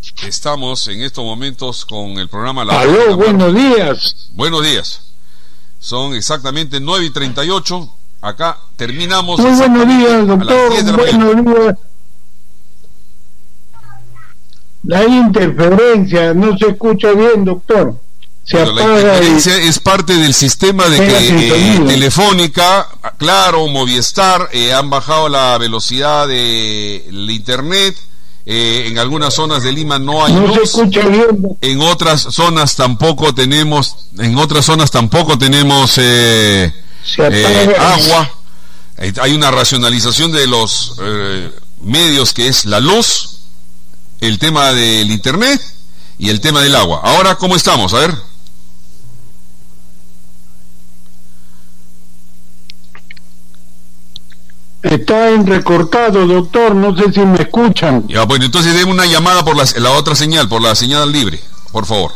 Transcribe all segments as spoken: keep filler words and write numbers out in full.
Estamos en estos momentos con el programa La Aló, buenos días. Buenos días. Son exactamente nueve y treinta y ocho. Acá terminamos. Muy buenos días, doctor. Buenos días. La interferencia, no se escucha bien, doctor. Se bueno, apaga. La interferencia y... es parte del sistema de que eh, Telefónica, Claro, Movistar eh, han bajado la velocidad del internet. Eh, en algunas zonas de Lima no hay no luz. Se escucha bien. En otras zonas tampoco tenemos, en otras zonas tampoco tenemos eh, eh, agua. Eh, hay una racionalización de los eh, medios, que es la luz, el tema del internet y el tema del agua. Ahora, ¿cómo estamos? A ver. Está en recortado, doctor, no sé si me escuchan. Ya, bueno, entonces den una llamada por la, la otra señal, por la señal libre, por favor.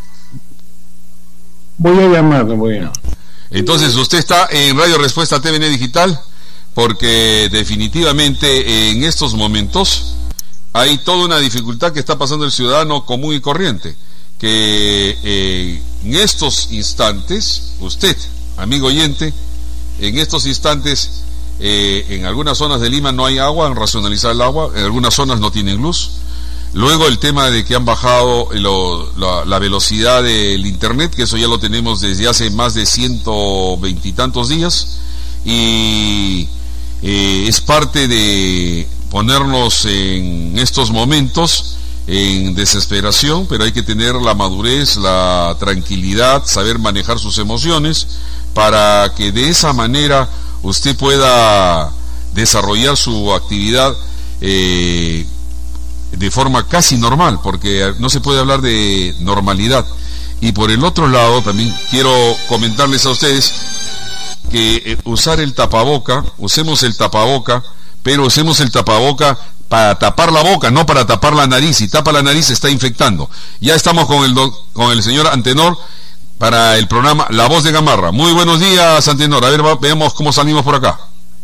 Voy a llamar, voy a... Entonces, usted está en Radio Respuesta T V N Digital, porque definitivamente en estos momentos hay toda una dificultad que está pasando el ciudadano común y corriente, que eh, en estos instantes, usted, amigo oyente, en estos instantes... Eh, en algunas zonas de Lima no hay agua, han racionalizado el agua, en algunas zonas no tienen luz. Luego el tema de que han bajado lo, la, la velocidad del internet, que eso ya lo tenemos desde hace más de ciento veintitantos días, y eh, es parte de ponernos en estos momentos en desesperación, pero hay que tener la madurez, la tranquilidad, saber manejar sus emociones, para que de esa manera usted pueda desarrollar su actividad eh, de forma casi normal, porque no se puede hablar de normalidad. Y por el otro lado, también quiero comentarles a ustedes que eh, usar el tapaboca, usemos el tapaboca, pero usemos el tapaboca para tapar la boca, no para tapar la nariz. Si tapa la nariz se está infectando. Ya estamos con el, do, con el señor Antenor para el programa La Voz de Gamarra. Muy buenos días, Antenor. A ver, va, veamos cómo salimos por acá.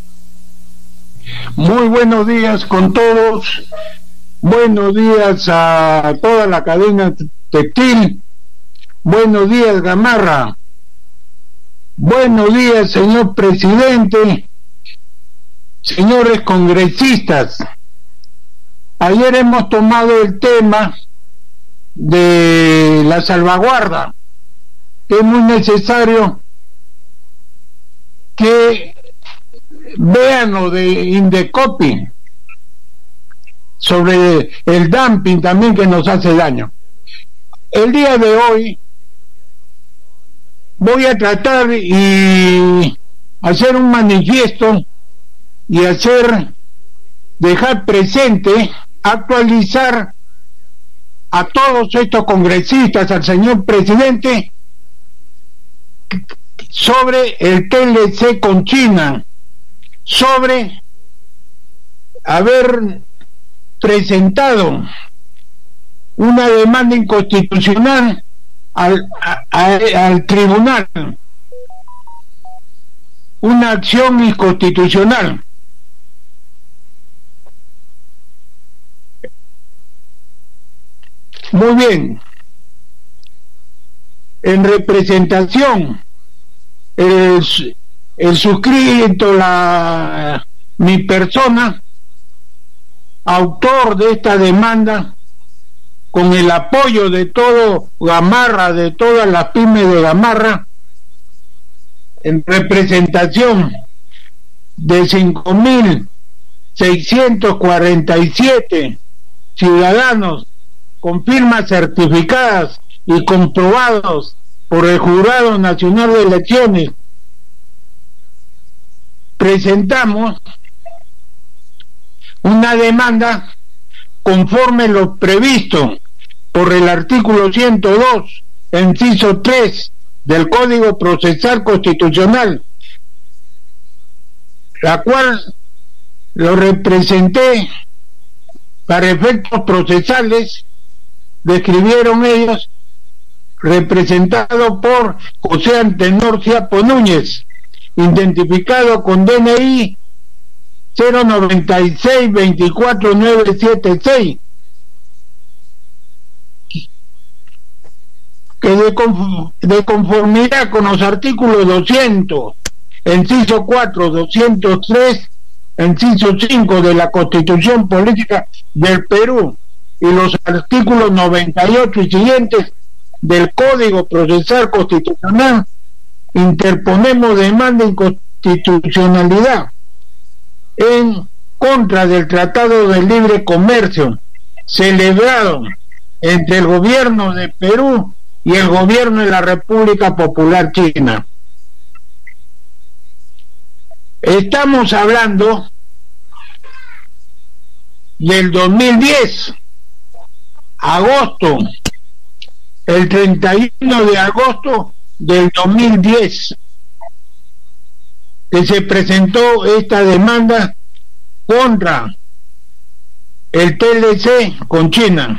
Muy buenos días con todos. Buenos días a toda la cadena textil. Buenos días, Gamarra. Buenos días, señor presidente. Señores congresistas. Ayer hemos tomado el tema de la salvaguarda, que es muy necesario que vean lo de Indecopi sobre el dumping también, que nos hace daño. El día de hoy voy a tratar y hacer un manifiesto y hacer, dejar presente, actualizar a todos estos congresistas, al señor presidente, sobre el T L C con China, sobre haber presentado una demanda inconstitucional al, a, a, al tribunal, una acción inconstitucional. Muy bien. En representación, el, el suscrito, la mi persona, autor de esta demanda, con el apoyo de todo Gamarra, de todas las pymes de Gamarra, en representación de cinco mil seiscientos cuarenta y siete ciudadanos con firmas certificadas y comprobados por el Jurado Nacional de Elecciones, presentamos una demanda conforme lo previsto por el artículo ciento dos, inciso tres del Código Procesal Constitucional, la cual lo representé para efectos procesales, describieron ellos, representado por José Antenor Ciapo Núñez, identificado con D N I cero noventa y seis veinticuatro nueve setenta y seis, de, conf de conformidad con los artículos doscientos, inciso cuatro, doscientos tres, inciso cinco de la Constitución Política del Perú y los artículos noventa y ocho y siguientes del Código Procesal Constitucional, interponemos demanda de inconstitucionalidad en contra del Tratado de Libre Comercio celebrado entre el gobierno de Perú y el gobierno de la República Popular China. Estamos hablando del dos mil diez, agosto, el treinta y uno de agosto del dos mil diez, que se presentó esta demanda contra el T L C con China.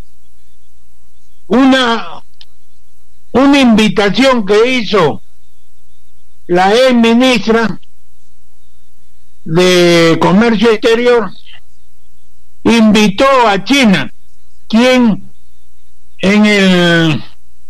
Una, una invitación que hizo la ex ministra de Comercio Exterior, invitó a China, quien en el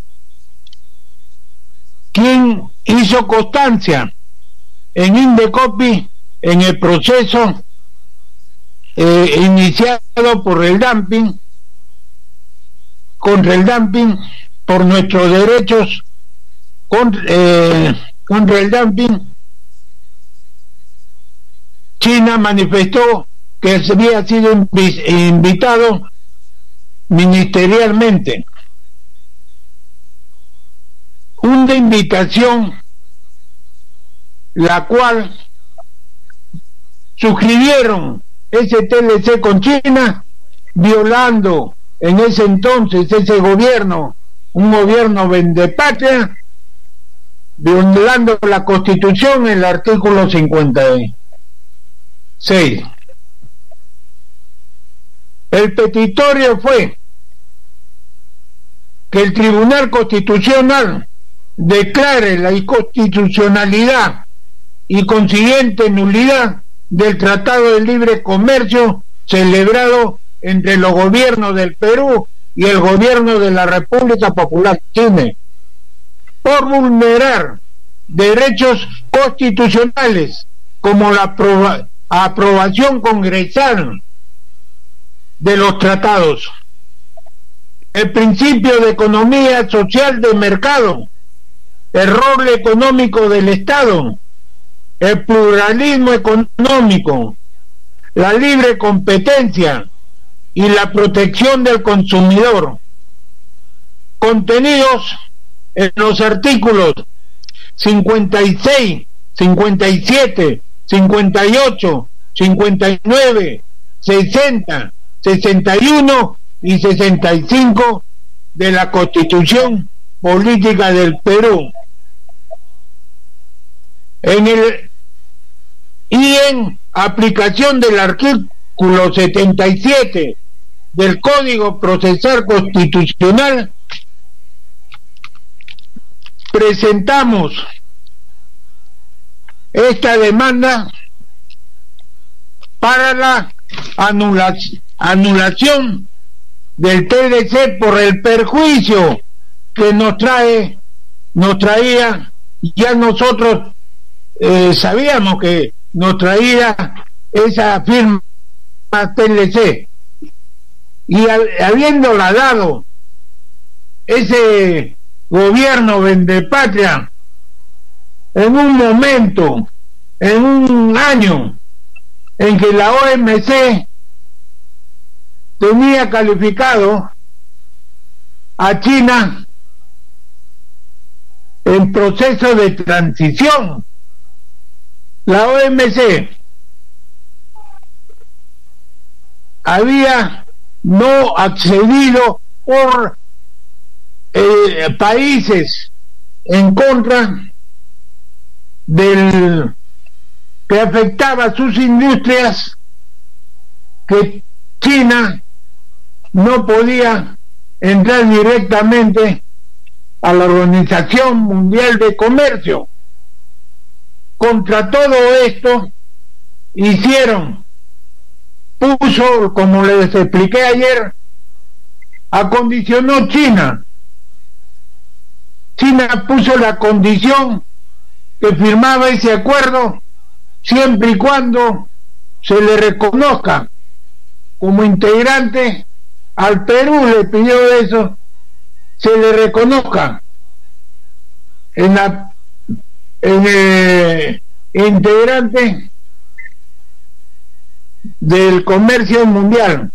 quien hizo constancia en Indecopi en el proceso eh, iniciado por el dumping, contra el dumping, por nuestros derechos contra, eh, contra el dumping. China manifestó que se había sido invi invitado ministerialmente. Una invitación la cual suscribieron ese T L C con China, violando en ese entonces ese gobierno, un gobierno vendepatria, violando la Constitución en el artículo cincuenta y seis. El petitorio fue que el Tribunal Constitucional declare la inconstitucionalidad y consiguiente nulidad del Tratado de Libre Comercio celebrado entre los gobiernos del Perú y el gobierno de la República Popular China, por vulnerar derechos constitucionales como la aproba aprobación congresal de los tratados, el principio de economía social de mercado, el rol económico del Estado, el pluralismo económico, la libre competencia y la protección del consumidor, contenidos en los artículos cincuenta y seis, cincuenta y siete, cincuenta y ocho, cincuenta y nueve, sesenta, sesenta y uno y sesenta y cinco de la Constitución Política del Perú. En el y en aplicación del artículo setenta y siete del Código Procesal Constitucional, presentamos esta demanda para la anulación, anulación del T L C por el perjuicio que nos trae, nos traía, ya nosotros eh, sabíamos que nos traía esa firma T L C, y habiéndola dado ese gobierno vendepatria en un momento, en un año en que la O M C tenía calificado a China en proceso de transición. La O M C había no accedido por eh, países en contra del que afectaba a sus industrias, que China no podía entrar directamente a la Organización Mundial de Comercio. Contra todo esto hicieron, puso, como les expliqué ayer, acondicionó China China puso la condición que firmaba ese acuerdo siempre y cuando se le reconozca como integrante. Al Perú le pidió eso, se le reconozca en la en el integrante del comercio mundial.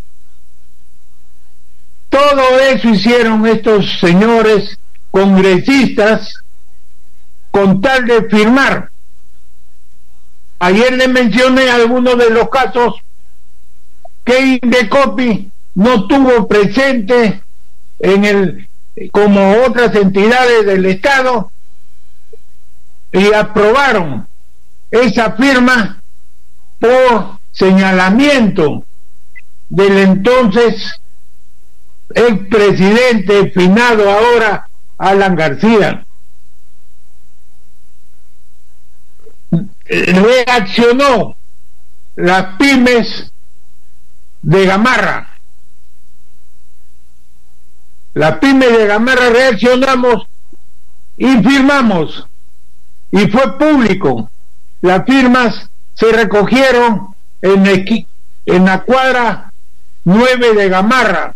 Todo eso hicieron estos señores congresistas con tal de firmar. Ayer le mencioné algunos de los casos que Indecopi no tuvo presente en el como otras entidades del Estado, y aprobaron esa firma por señalamiento del entonces expresidente finado ahora Alan García. Reaccionó las pymes de Gamarra. Las pymes de Gamarra reaccionamos y firmamos, y fue público. Las firmas se recogieron en, equi, en la cuadra nueve de Gamarra,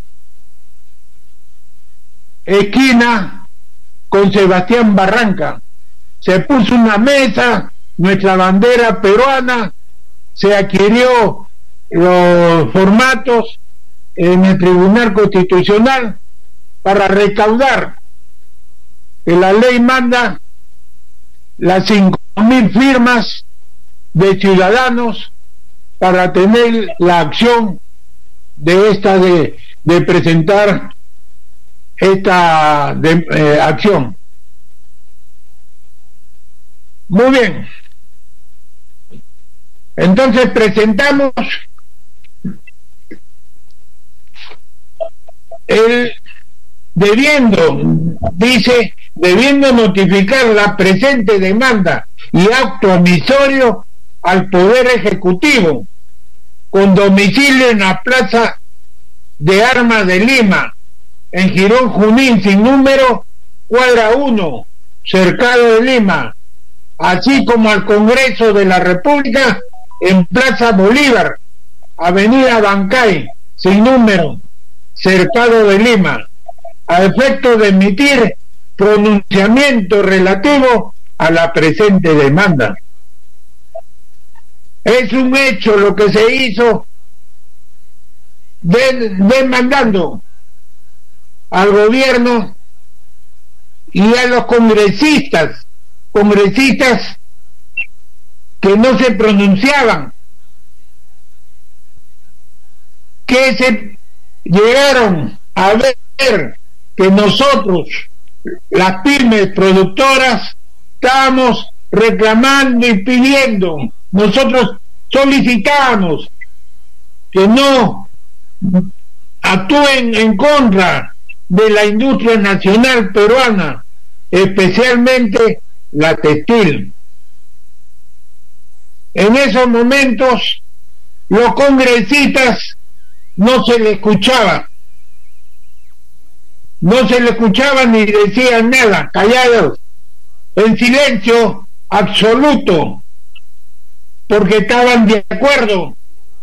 esquina con Sebastián Barranca. Se puso una mesa, nuestra bandera peruana, se adquirió los formatos en el Tribunal Constitucional para recaudar, que la ley manda, las cinco mil firmas de ciudadanos para tener la acción de esta de, de presentar esta de, eh, acción. Muy bien, entonces presentamos el debiendo, dice, debiendo notificar la presente demanda y acto omisorio al Poder Ejecutivo, con domicilio en la Plaza de Armas de Lima, en Girón Junín, sin número, cuadra uno, Cercado de Lima, así como al Congreso de la República en Plaza Bolívar, Avenida Bancay, sin número, Cercado de Lima, a efecto de emitir pronunciamiento relativo a la presente demanda. Es un hecho lo que se hizo de, demandando al gobierno y a los congresistas, congresistas que no se pronunciaban, que se llegaron a ver que nosotros, las pymes productoras, estábamos reclamando y pidiendo, nosotros solicitamos que no actúen en contra de la industria nacional peruana, especialmente la textil. En esos momentos los congresistas no se le escuchaba, no se le escuchaba ni decían nada, callados, en silencio absoluto, porque estaban de acuerdo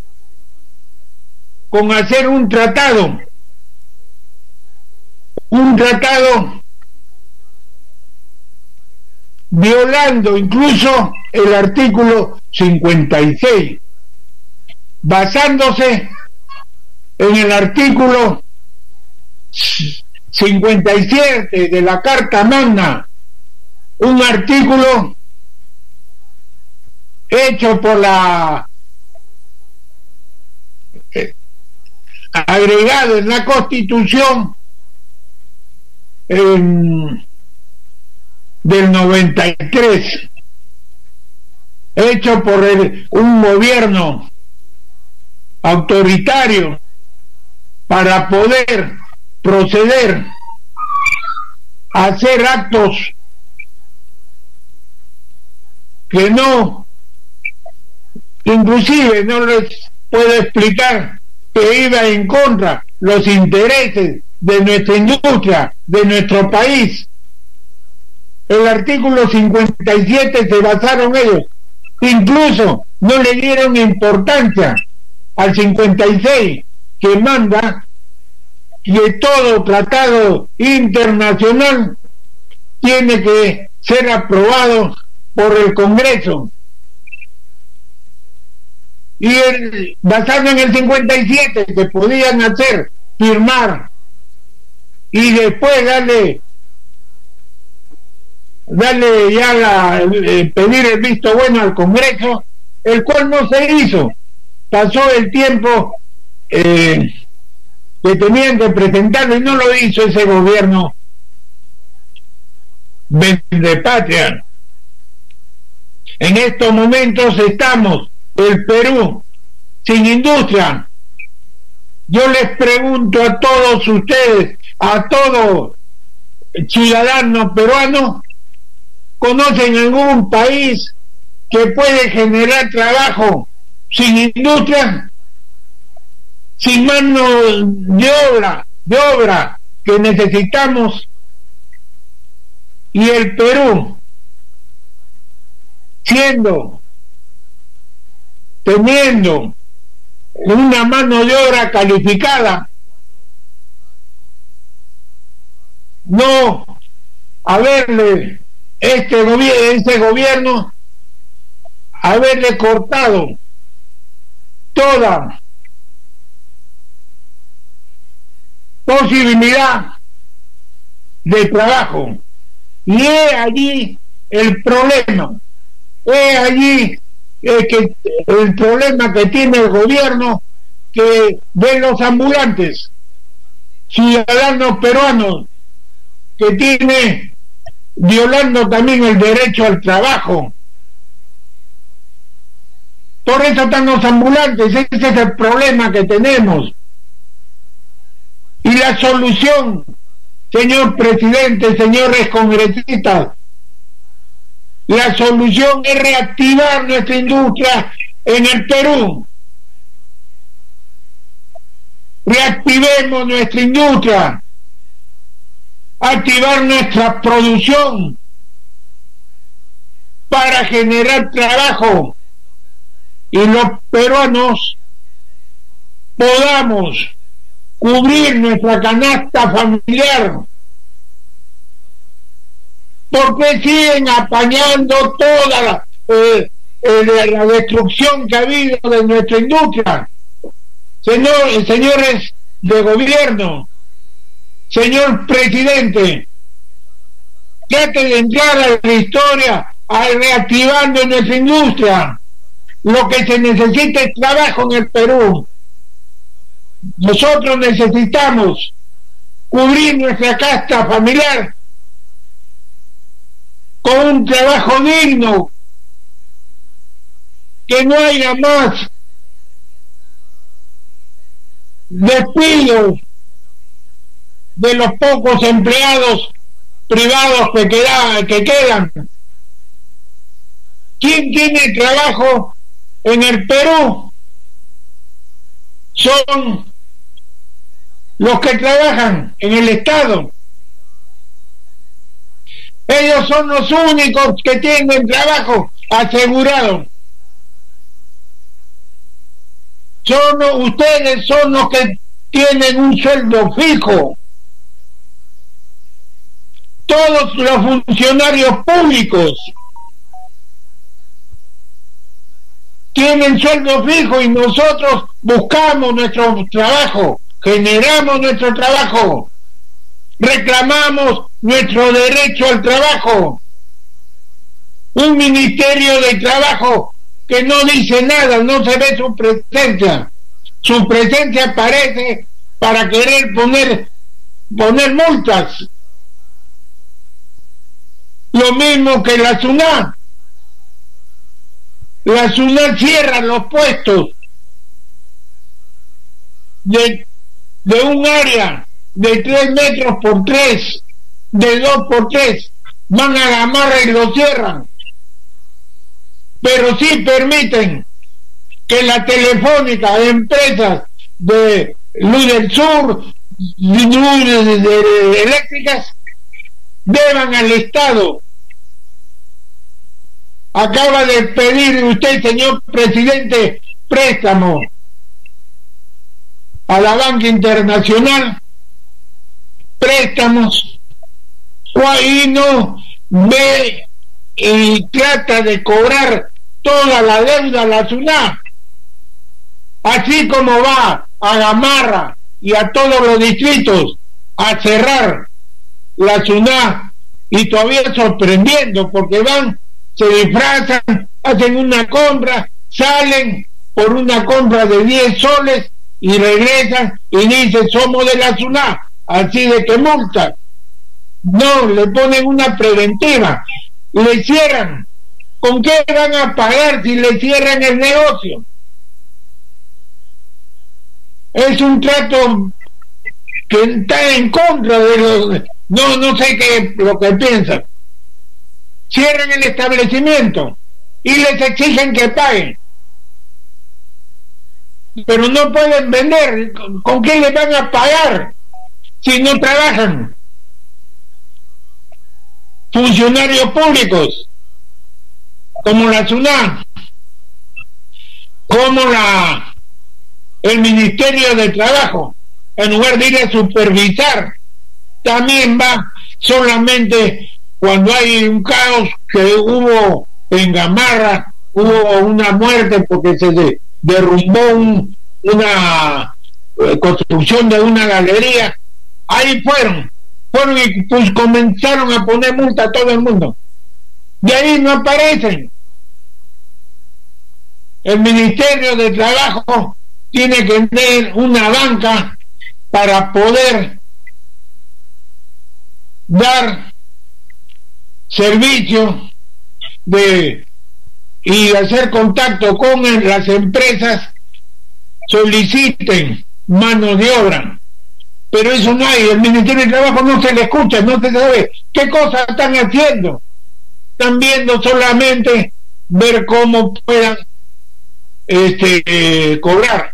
con hacer un tratado, un tratado violando incluso el artículo cincuenta y seis, basándose en el artículo cincuenta y siete de la Carta Magna, un artículo hecho por la eh, agregado en la Constitución eh, del noventa y tres, hecho por el, un gobierno autoritario para poder proceder a hacer actos que no, inclusive no les puedo explicar, que iba en contra los intereses de nuestra industria, de nuestro país, el artículo cincuenta y siete se basaron ellos. Incluso no le dieron importancia al cincuenta y seis, que manda que todo tratado internacional tiene que ser aprobado por el Congreso. Y el, basado en el cincuenta y siete, que podían hacer, firmar y después darle darle ya la, eh, pedir el visto bueno al Congreso, el cual no se hizo. Pasó el tiempo eh, que tenían que presentarlo y no lo hizo ese gobierno de patria. En estos momentos estamos, el Perú, sin industria. Yo les pregunto a todos ustedes, a todos ciudadanos peruanos, ¿conocen algún país que puede generar trabajo sin industria, sin mano de obra, de obra que necesitamos? Y el Perú, siendo, teniendo una mano de obra calificada, no haberle este gobierno, este gobierno haberle cortado toda posibilidad de trabajo. Y es allí el problema, es allí eh, que el problema que tiene el gobierno, que ven los ambulantes, ciudadanos peruanos, que tiene violando también el derecho al trabajo. Por eso están los ambulantes, ese es el problema que tenemos. Y la solución, señor presidente, señores congresistas, la solución es reactivar nuestra industria en el Perú. Reactivemos nuestra industria, activar nuestra producción para generar trabajo y los peruanos podamos cubrir nuestra canasta familiar. Porque siguen apañando toda la, eh, eh, la destrucción que ha habido de nuestra industria. Señor, señores de gobierno, señor presidente, trate de entrar a la historia a reactivando nuestra industria. Lo que se necesita es trabajo en el Perú. Nosotros necesitamos cubrir nuestra casta familiar con un trabajo digno, que no haya más despidos de los pocos empleados privados que quedan, que quedan. ¿Quién tiene trabajo en el Perú? Son los que trabajan en el Estado. Ellos son los únicos que tienen trabajo asegurado. Son, ustedes son los que tienen un sueldo fijo. Todos los funcionarios públicos tienen sueldo fijo y nosotros buscamos nuestro trabajo, generamos nuestro trabajo, reclamamos nuestro derecho al trabajo. Un ministerio de trabajo que no dice nada, no se ve su presencia. Su presencia aparece para querer poner, poner multas. Lo mismo que la SUNAT. La SUNAT cierra los puestos de, de un área de tres metros por tres, de dos por tres, van a Gamarra y lo cierran. Pero sí permiten que la telefónica de empresas de Luz del Sur, luz de, de, de eléctricas, deban al Estado acaba de pedir usted, señor presidente, préstamo a la banca internacional, préstamos, y no ve y trata de cobrar toda la deuda a la SUNAT, así como va a Gamarra y a todos los distritos a cerrar la SUNAT, y todavía sorprendiendo porque van, se disfrazan, hacen una compra, salen por una compra de diez soles y regresan y dicen somos de la SUNAT, así de que multa. No, le ponen una preventiva, le cierran. ¿Con qué van a pagar si le cierran el negocio? Es un trato que está en contra de los... No, no sé qué lo que piensan. Cierran el establecimiento y les exigen que paguen. Pero no pueden vender. ¿Con qué les van a pagar si no trabajan? Funcionarios públicos como la SUNAT, como la el Ministerio de Trabajo, en lugar de ir a supervisar, también va solamente cuando hay un caos, que hubo en Gamarra, hubo una muerte porque se de, derrumbó un, una eh, construcción de una galería, ahí fueron, fueron y pues comenzaron a poner multa a todo el mundo, de ahí no aparecen. El Ministerio de Trabajo tiene que tener una banca para poder dar servicio de y hacer contacto con las empresas, soliciten mano de obra, pero eso no hay. El Ministerio de Trabajo no se le escucha, no se sabe qué cosas están haciendo, están viendo solamente ver cómo puedan este eh, cobrar.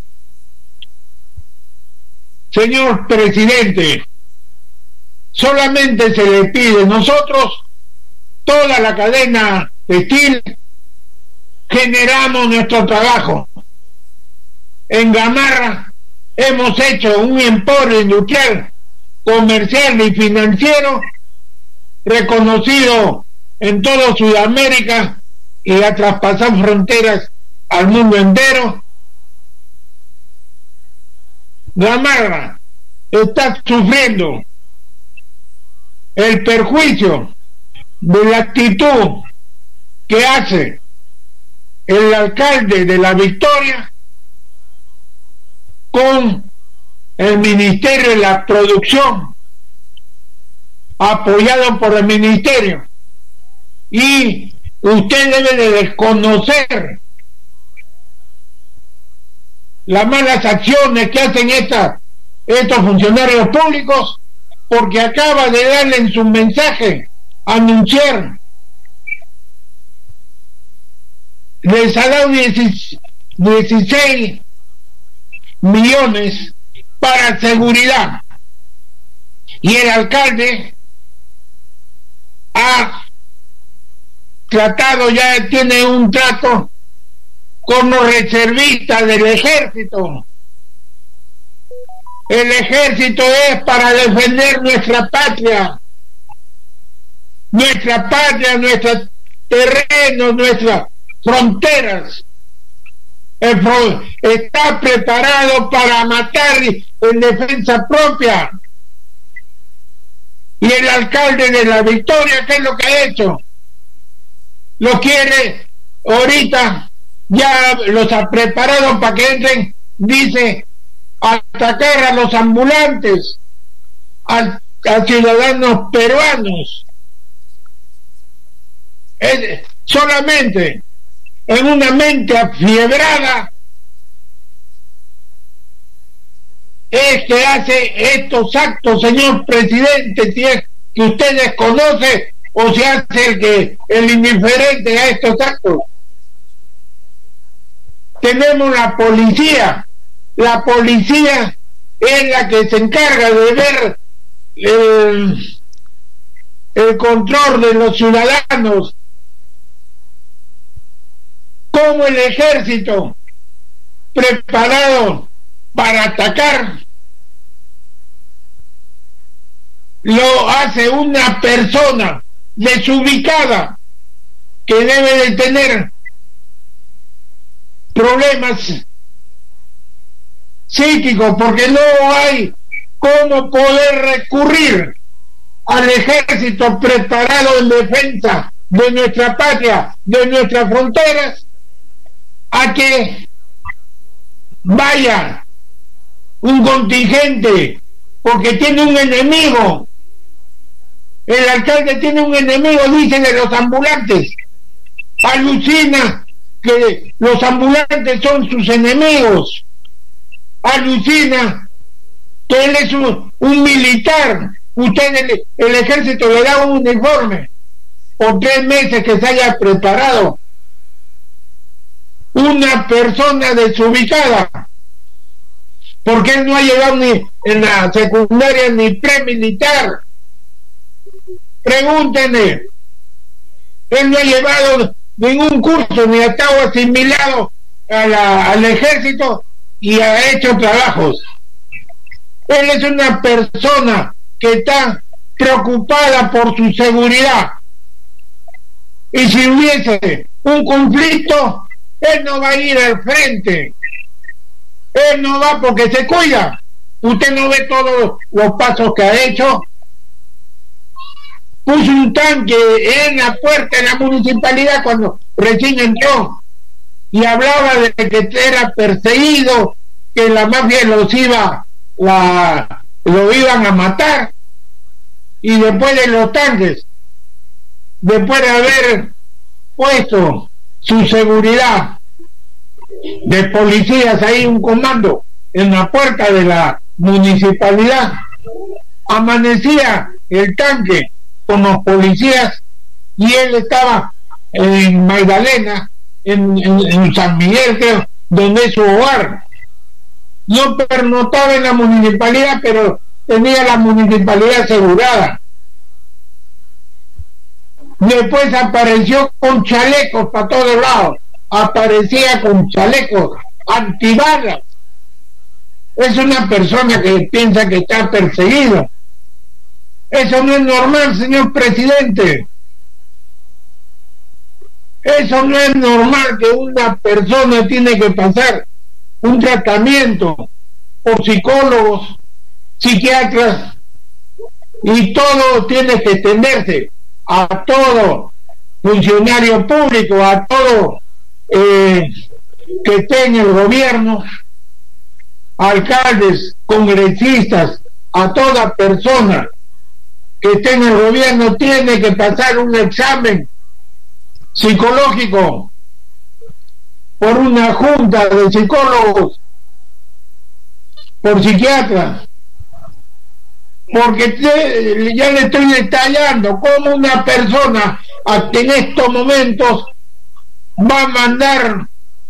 Señor presidente, solamente se le pide, nosotros, toda la cadena textil, generamos nuestro trabajo. En Gamarra hemos hecho un emporio industrial, comercial y financiero reconocido en toda Sudamérica y ha traspasado fronteras al mundo entero. Gamarra está sufriendo el perjuicio de la actitud que hace el alcalde de La Victoria con el Ministerio de la Producción, apoyado por el Ministerio, y usted debe de desconocer las malas acciones que hacen esta, estos funcionarios públicos, porque acaba de darle en su mensaje anunciar les ha dado dieciséis millones para seguridad, y el alcalde ha tratado, ya tiene un trato con los reservistas del ejército. El ejército es para defender nuestra patria, nuestra patria, nuestros terrenos, nuestras fronteras. El pro, está preparado para matar en defensa propia. Y el alcalde de La Victoria, ¿qué es lo que ha hecho? Lo quiere ahorita, ya los ha preparado para que entren, dice, atacar a los ambulantes, a, a ciudadanos peruanos. Es, solamente en una mente afiebrada es que hace estos actos, señor presidente, si es que usted desconoce o se hace el que el indiferente a estos actos. Tenemos la policía, la policía es la que se encarga de ver el, el control de los ciudadanos, como el ejército preparado para atacar lo hace una persona desubicada que debe de tener problemas psíquicos, porque no hay cómo poder recurrir al ejército preparado en defensa de nuestra patria, de nuestras fronteras, a que vaya un contingente porque tiene un enemigo. El alcalde tiene un enemigo, dice, de los ambulantes. Alucina que los ambulantes son sus enemigos. Alucina que él es un, un militar. Usted, el, el ejército le da un uniforme por tres meses que se haya preparado. Una persona desubicada, porque él no ha llegado ni en la secundaria ni premilitar. Pregúntenle, él no ha llevado ningún curso ni ha estado asimilado a la, al ejército y ha hecho trabajos. Él es una persona que está preocupada por su seguridad, y si hubiese un conflicto, él no va a ir al frente, él no va porque se cuida. Usted no ve todos los pasos que ha hecho. Puso un tanque en la puerta de la municipalidad cuando recién entró y hablaba de que era perseguido, que la mafia los iba la, lo iban a matar. Y después de los tanques, después de haber puesto su seguridad de policías ahí, un comando en la puerta de la municipalidad, amanecía el tanque con los policías y él estaba en Magdalena, en, en, en San Miguel, creo, donde es su hogar. No pernoctaba en la municipalidad, pero tenía la municipalidad asegurada. Después apareció con chalecos para todos lados, aparecía con chalecos antibalas. Es una persona que piensa que está perseguido. Eso no es normal, señor presidente. Eso no es normal, que una persona tiene que pasar un tratamiento por psicólogos, psiquiatras, y todo tiene que extenderse a todo funcionario público, a todo eh, que esté en el gobierno, alcaldes, congresistas, a toda persona que esté en el gobierno tiene que pasar un examen psicológico por una junta de psicólogos, por psiquiatras, porque te, ya le estoy detallando cómo una persona hasta en estos momentos va a mandar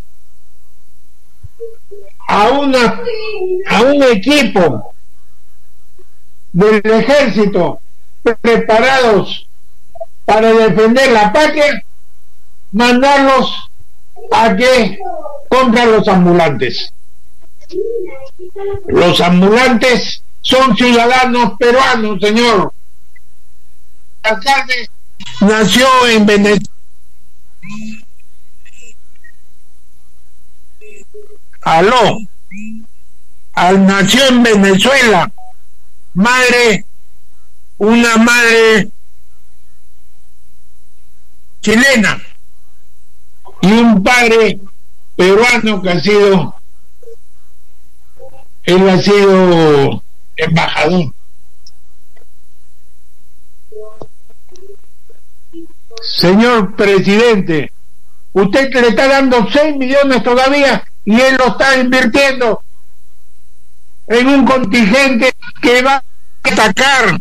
a una a un equipo del ejército preparados para defender la patria, mandarlos a que contra los ambulantes. Los ambulantes son ciudadanos peruanos, señor. El alcalde nació en Venezuela. Aló. Al nació en Venezuela. Madre, una madre chilena y un padre peruano que ha sido, él ha sido embajador. Señor presidente, usted le está dando seis millones todavía y él lo está invirtiendo en un contingente que va a atacar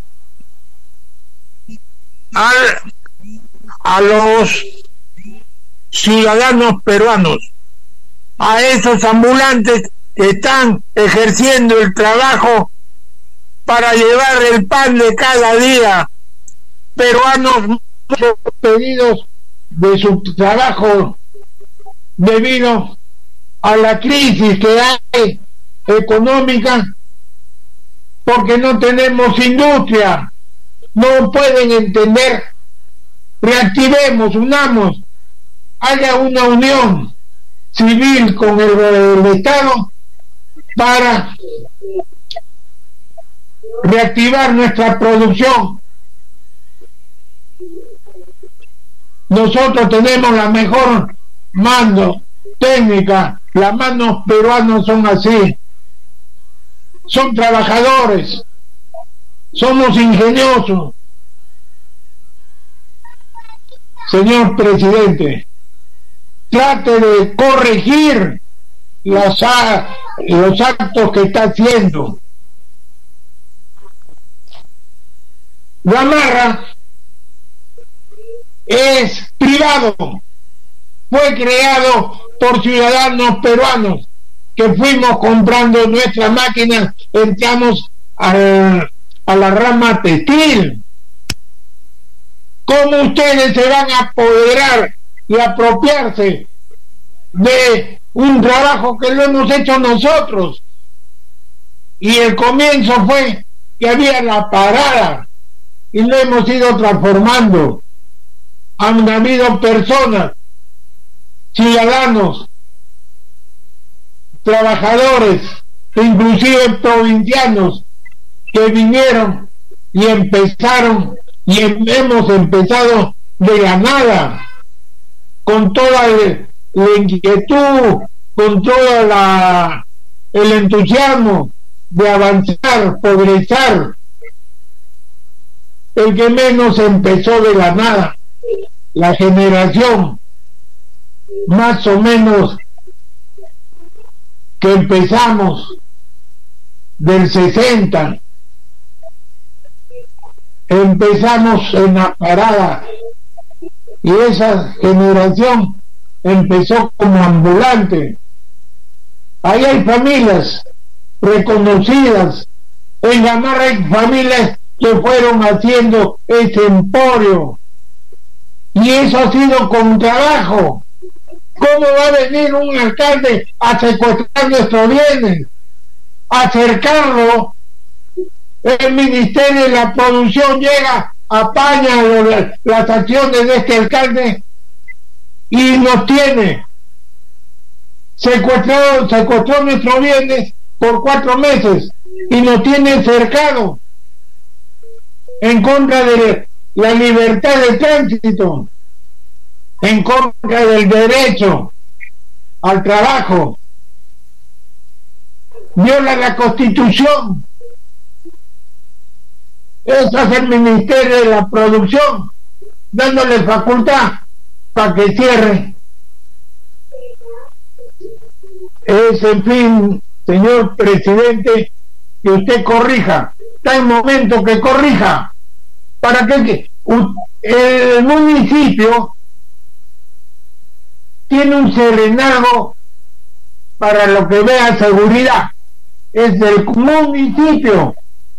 a, a los ciudadanos peruanos, a esos ambulantes que están ejerciendo el trabajo para llevar el pan de cada día, peruanos pedidos de su trabajo debido a la crisis que hay económica, porque no tenemos industria, no pueden entender. Reactivemos, unamos, haya una unión civil con el, el Estado para reactivar nuestra producción. Nosotros tenemos la mejor mano técnica, las manos peruanos son así, son trabajadores, somos ingeniosos. Señor presidente, trate de corregir los, los actos que está haciendo. Gamarra es privado, fue creado por ciudadanos peruanos que fuimos comprando nuestras máquinas, entramos a, a la rama textil. ¿Cómo ustedes se van a apoderar y apropiarse de un trabajo que lo hemos hecho nosotros? Y el comienzo fue que había la parada y lo hemos ido transformando. Han habido personas, ciudadanos, trabajadores, inclusive provincianos, que vinieron y empezaron, y hemos empezado de la nada, con toda la inquietud, con todo la, el entusiasmo de avanzar, progresar. El que menos empezó de la nada, la generación más o menos que empezamos del sesenta, empezamos en la parada, y esa generación empezó como ambulante. Ahí hay familias reconocidas, en Gamarra hay familias que fueron haciendo ese emporio, y eso ha sido con trabajo. ¿Cómo va a venir un alcalde a secuestrar nuestros bienes, a acercarlo? El Ministerio de la Producción llega, apaña las acciones de este alcalde y nos tiene secuestrado, secuestró nuestros bienes por cuatro meses y nos tiene cercado en contra de la libertad de tránsito, en contra del derecho al trabajo, viola la Constitución. Eso es el Ministerio de la Producción, dándole facultad para que cierre. Es, en fin, señor presidente, que usted corrija. Está en momento que corrija. ¿Para qué? El municipio tiene un serenazgo para lo que vea seguridad. Es del municipio.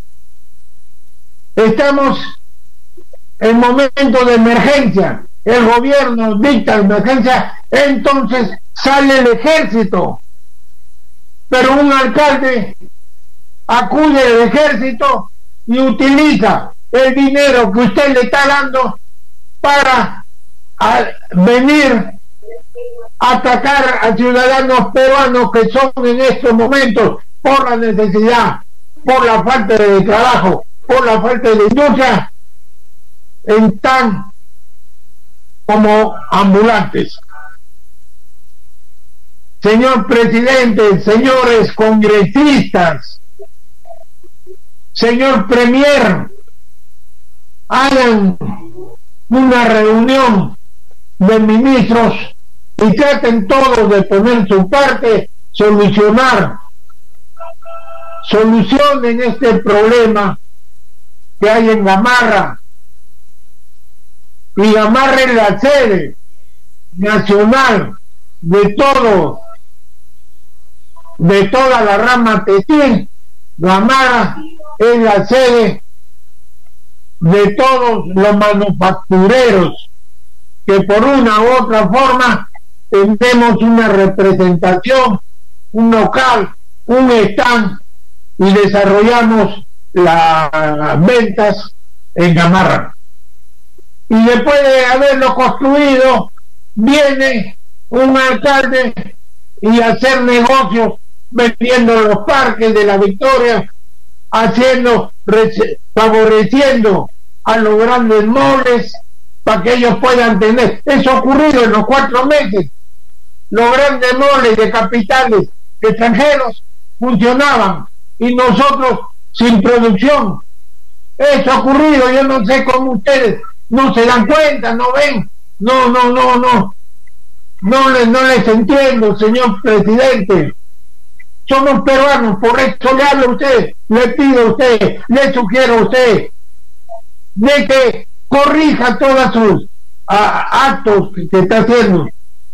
Estamos en momento de emergencia. El gobierno dicta emergencia, entonces sale el ejército. Pero un alcalde acude al ejército y utiliza el dinero que usted le está dando para a venir a atacar a ciudadanos peruanos que son en estos momentos, por la necesidad, por la falta de trabajo, por la falta de industria, están como ambulantes. Señor presidente, señores congresistas, señor premier, hagan una reunión de ministros y traten todos de poner su parte, solucionar, solucionen este problema que hay en Gamarra, y Gamarra es la sede nacional de todo, de toda la rama textil. Gamarra es la sede de todos los manufactureros que por una u otra forma tenemos una representación, un local, un stand y desarrollamos las ventas en Gamarra. Y después de haberlo construido, viene un alcalde y hacer negocios vendiendo los parques de la Victoria, haciendo, favoreciendo a los grandes moles para que ellos puedan tener. Eso ha ocurrido en los cuatro meses. Los grandes moles de capitales extranjeros funcionaban y nosotros sin producción. Eso ha ocurrido. Yo no sé cómo ustedes no se dan cuenta, no ven, no, no, no, no, no les, no les entiendo, señor presidente. Somos peruanos, por eso le hablo a usted, le pido a usted, le sugiero a usted de que corrija todos sus a, actos que está haciendo.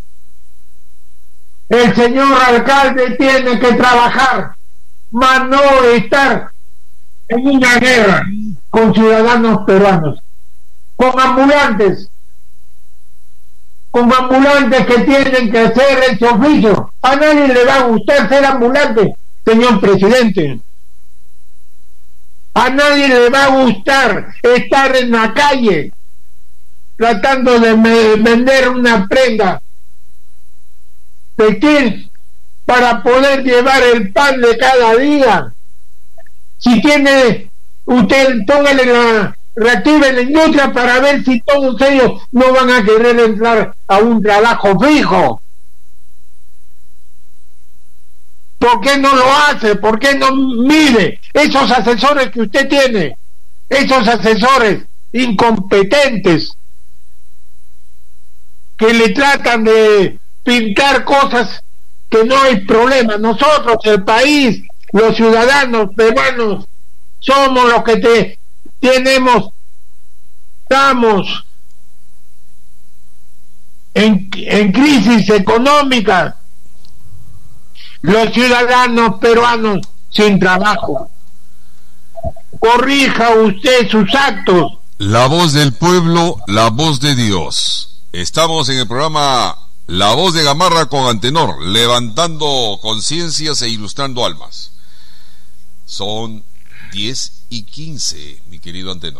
El señor alcalde tiene que trabajar, más no estar en una guerra con ciudadanos peruanos, con ambulantes, con ambulantes que tienen que hacer ese oficio. A nadie le va a gustar ser ambulante, señor presidente. A nadie le va a gustar estar en la calle tratando de me vender una prenda textil para poder llevar el pan de cada día. Si tiene, usted póngale la, reactive la industria para ver si todos ellos no van a querer entrar a un trabajo fijo. ¿Por qué no lo hace? ¿Por qué no mide esos asesores que usted tiene? Esos asesores incompetentes que le tratan de pintar cosas que no hay problema. Nosotros, el país, los ciudadanos peruanos, somos los que te, tenemos, estamos en, en crisis económica. Los ciudadanos peruanos sin trabajo. Corrija usted sus actos. La voz del pueblo, la voz de Dios. Estamos en el programa La Voz de Gamarra con Antenor, levantando conciencias e ilustrando almas. Son diez y quince, mi querido Antenor.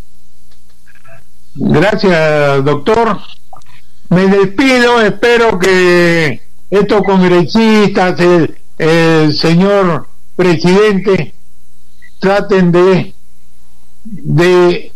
Gracias, doctor. Me despido, espero que estos congresistas, el, el señor presidente, traten de, de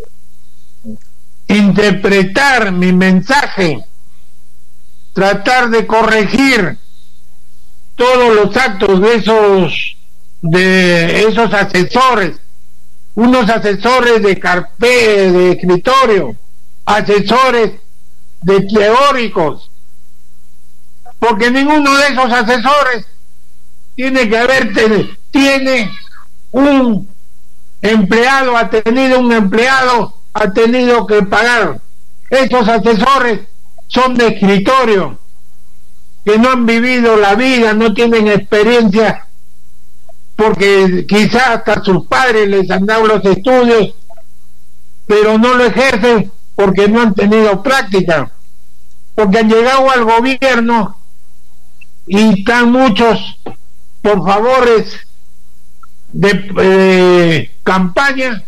interpretar mi mensaje, tratar de corregir todos los actos de esos de esos asesores, unos asesores de carpe, de escritorio, asesores de teóricos, porque ninguno de esos asesores tiene que haber tiene un empleado, ha tenido un empleado, ha tenido que pagar. Esos asesores son de escritorio, que no han vivido la vida, no tienen experiencia, porque quizás hasta sus padres les han dado los estudios, pero no lo ejercen porque no han tenido práctica, porque han llegado al gobierno y están muchos por favores de eh, campaña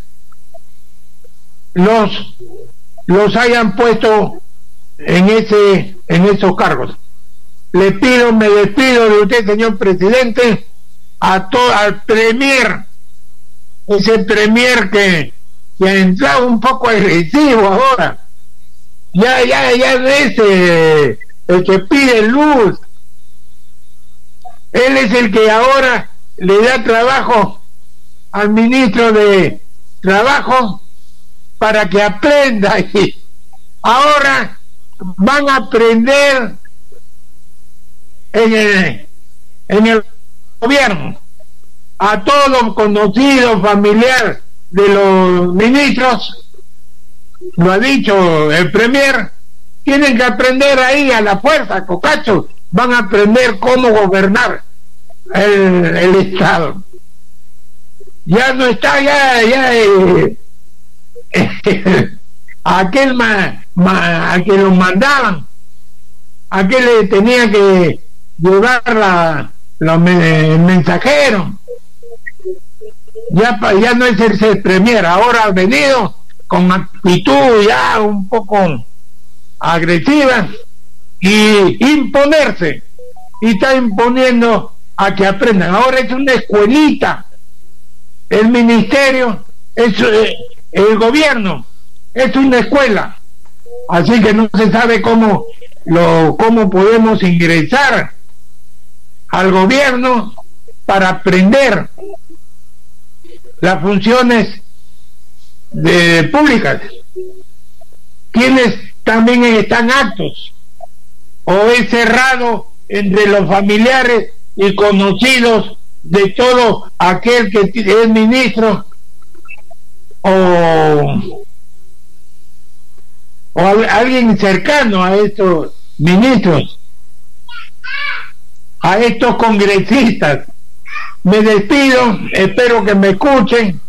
los los hayan puesto en ese en esos cargos. Le pido, me despido de usted, señor presidente, a todo, al premier, ese premier que, que ha entrado un poco agresivo ahora, ya ya ya es eh, el que pide luz. Él es el que ahora le da trabajo al ministro de Trabajo para que aprenda, y ahora van a aprender en el, en el gobierno. A todo conocido, familiar de los ministros, lo ha dicho el premier, tienen que aprender ahí a la fuerza, cocachos, van a aprender cómo gobernar el, el Estado. Ya no está, ya, ya eh, eh, aquel ma, ma, a que lo mandaban ¿A qué le tenía que llevar la, la el mensajero? Ya, ya no es el ser premier, ahora ha venido con actitud ya un poco agresiva y imponerse, y está imponiendo a que aprendan. Ahora es una escuelita, el ministerio es el gobierno, es una escuela, así que no se sabe cómo lo cómo podemos ingresar al gobierno para aprender las funciones de públicas, quienes también están aptos, o es cerrado entre los familiares y conocidos de todo aquel que es ministro o, o alguien cercano a estos ministros, a estos congresistas. Me despido, espero que me escuchen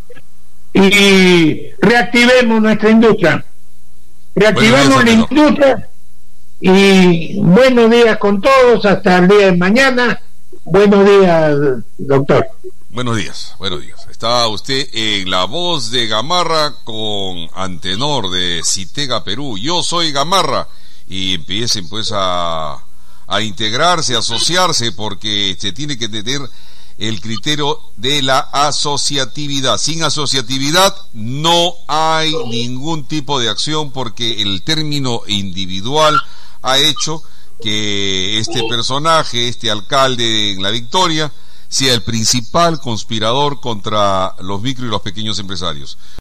y reactivemos nuestra industria, reactivemos bueno, la industria. Y buenos días con todos, hasta el día de mañana. Buenos días, doctor. Buenos días, buenos días. Está usted en La Voz de Gamarra con Antenor de Citega, Perú. Yo soy Gamarra, y empiecen pues a, a integrarse, a asociarse, porque se tiene que tener el criterio de la asociatividad. Sin asociatividad no hay ningún tipo de acción, porque el término individual ha hecho que este personaje, este alcalde en La Victoria, sea el principal conspirador contra los micro y los pequeños empresarios.